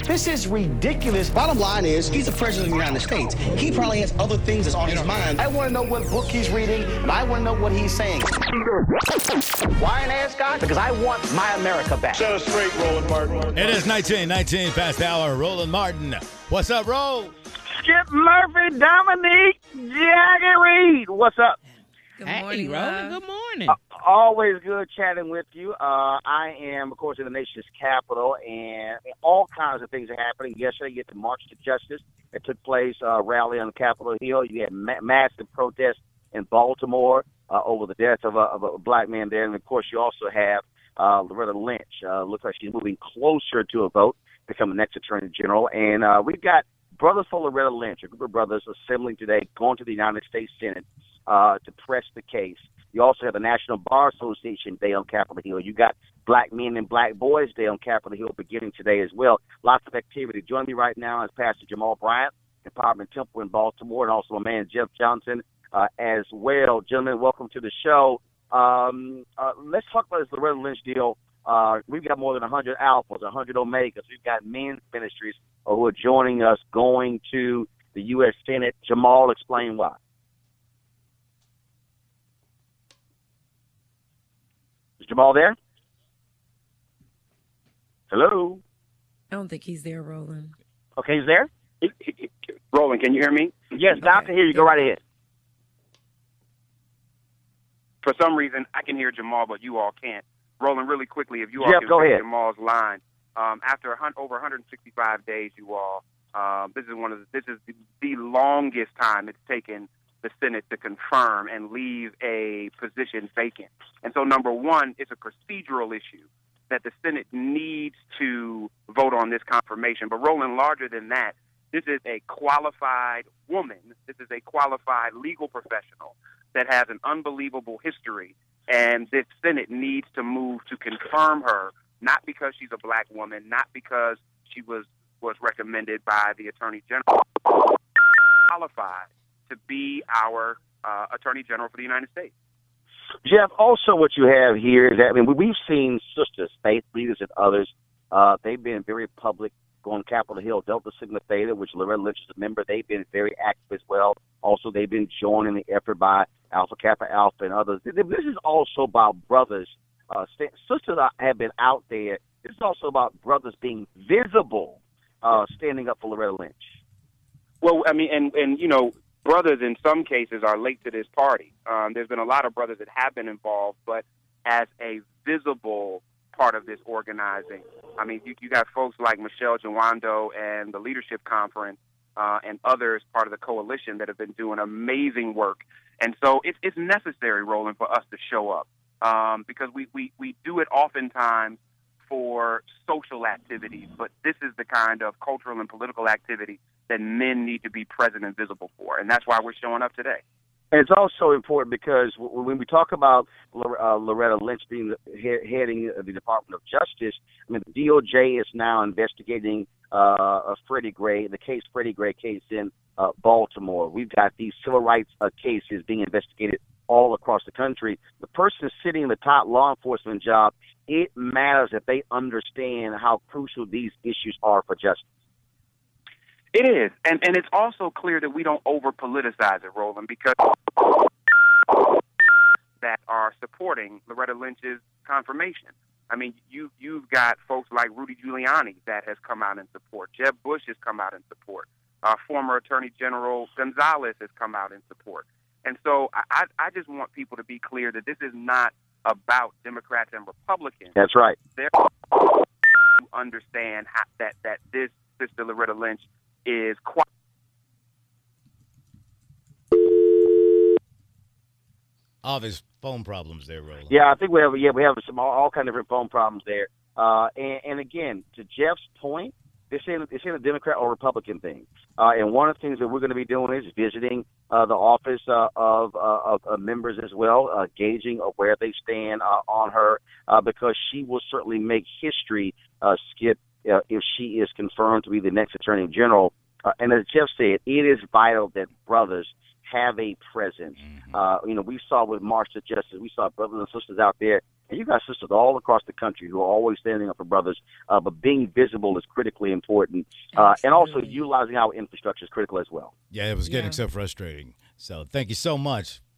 This is ridiculous. Bottom line is, he's the president of the United States. He probably has other things that's on his mind. I want to know what book he's reading, and I want to know what he's saying. Why an ascot? Because I want my America back. Set us straight, Roland Martin. It is 19 past the hour. Roland Martin. What's up, Ro? Skip Murphy, Dominique, Jackie Reed. What's up? Good morning, Roland. Good morning. Always good chatting with you. I am, of course, in the nation's capital, and all kinds of things are happening. Yesterday, you had the March to Justice that took place, rally on Capitol Hill. You had massive protests in Baltimore over the death of a black man there. And, of course, you also have Loretta Lynch. Looks like she's moving closer to a vote, become the next attorney general. And we've got Brothers for Loretta Lynch, a group of brothers assembling today, going to the United States Senate to press the case. You also have the National Bar Association Day on Capitol Hill. You got Black Men and Black Boys Day on Capitol Hill beginning today as well. Lots of activity. Joining me right now is Pastor Jamal Bryant, Department Temple in Baltimore, and also my man Jeff Johnson as well. Gentlemen, welcome to the show. Let's talk about this Loretta Lynch deal. We've got more than 100 alphas, 100 omegas. We've got men's ministries who are joining us going to the U.S. Senate. Jamal, explain why. Is Jamal there? Hello? I don't think he's there, Roland. Okay, he's there? Roland, can you hear me? Yes, now I can hear you. Go right ahead. For some reason, I can hear Jamal, but you all can't. Roland, really quickly, if you all Jeff, can go hear ahead. Jamal's line, after over 165 days, you all, this is the longest time it's taken the Senate to confirm and leave a position vacant. And so, number one, it's a procedural issue that the Senate needs to vote on this confirmation. But, Roland, larger than that, this is a qualified woman. This is a qualified legal professional that has an unbelievable history. And this Senate needs to move to confirm her, not because she's a black woman, not because she was recommended by the Attorney General, qualified to be our Attorney General for the United States. Jeff, also what you have here is that, we've seen sisters, faith leaders and others, they've been very public, going Capitol Hill, Delta Sigma Theta, which Loretta Lynch is a member. They've been very active as well. Also, they've been joining the effort by Alpha Kappa Alpha and others. This is also about brothers. Sisters have been out there. This is also about brothers being visible, standing up for Loretta Lynch. Well, and brothers in some cases are late to this party. There's been a lot of brothers that have been involved, but as a visible part of this organizing. You got folks like Michelle Jawando and the Leadership Conference and others part of the coalition that have been doing amazing work. And so it's necessary, Roland, for us to show up because we do it oftentimes for social activities, but this is the kind of cultural and political activity that men need to be present and visible for, and that's why we're showing up today. And it's also important because when we talk about Loretta Lynch being heading the Department of Justice, the DOJ is now investigating Freddie Gray, the case Freddie Gray case in Baltimore. We've got these civil rights cases being investigated all across the country. The person sitting in the top law enforcement job, it matters that they understand how crucial these issues are for justice. It is, and it's also clear that we don't over-politicize it, Roland, because that are supporting Loretta Lynch's confirmation. You've got folks like Rudy Giuliani that has come out in support. Jeb Bush has come out in support. Former Attorney General Gonzalez has come out in support. And so I just want people to be clear that this is not about Democrats and Republicans. That's right. They're to understand that this Sister Loretta Lynch is quite. Obvious phone problems there, Roland. Yeah, I think we have some all kind of different phone problems there. And again, to Jeff's point, this isn't a Democrat or Republican thing. And one of the things that we're going to be doing is visiting the office of members as well, gauging where they stand on her, because she will certainly make history, Skip, if she is confirmed to be the next Attorney General. And as Jeff said, it is vital that brothers have a presence. We saw with March to Justice, we saw brothers and sisters out there, and you got sisters all across the country who are always standing up for brothers, but being visible is critically important, and also utilizing our infrastructure is critical as well. Yeah, it was getting so frustrating. So thank you so much.